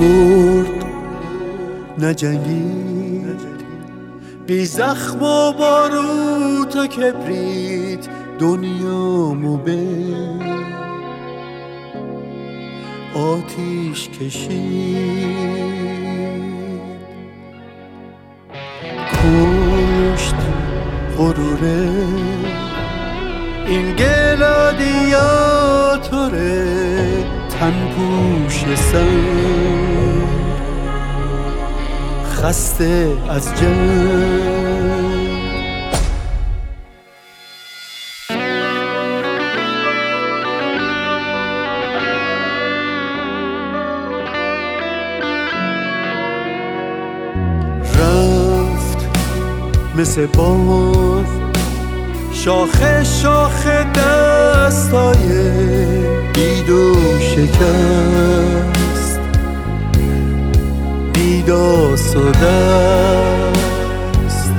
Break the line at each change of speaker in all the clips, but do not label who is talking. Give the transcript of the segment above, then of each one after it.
برد نجنگید، بی زخم و باروت و کبریت دنیامو به آتیش کشید. کشت غروره این گلادیاتوره، تن پوش سر خسته از جنگ. رفت مثل باد شاخه شاخه دستای بید و شکست، بیداس و دست.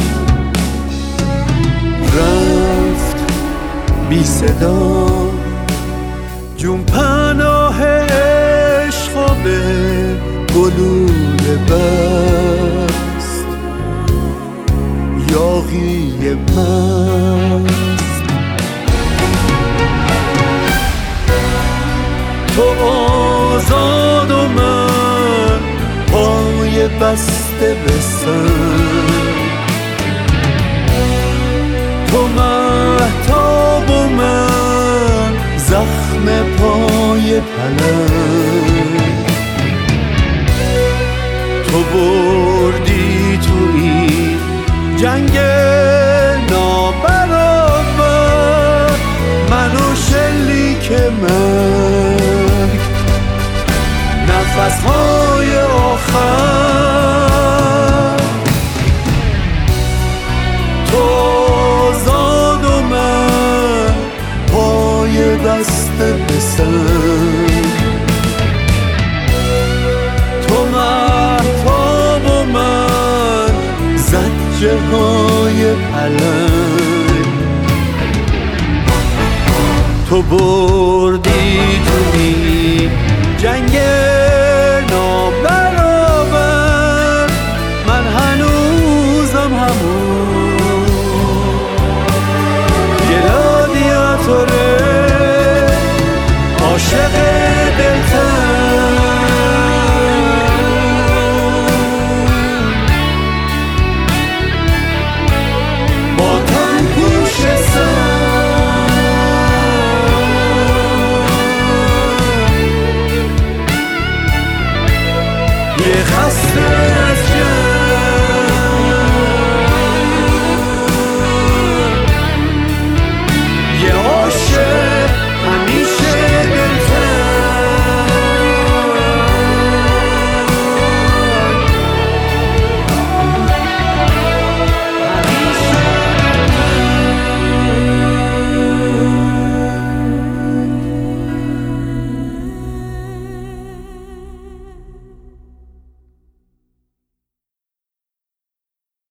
رفت بی صدا جون پناه عشق و به گلوله بست، یاغی مست. تو آزاد و من پای بسته به سر، تو مهتاب و من زخم پای پلنگ. تو بردی تو این جنگ نابرابر منو شلیک مرگ، نفس‌های آخر. تو آزاد و من پای بسته به سر، تو مهتاب و من زجه های پلنگ. تو بردی تو این جنگ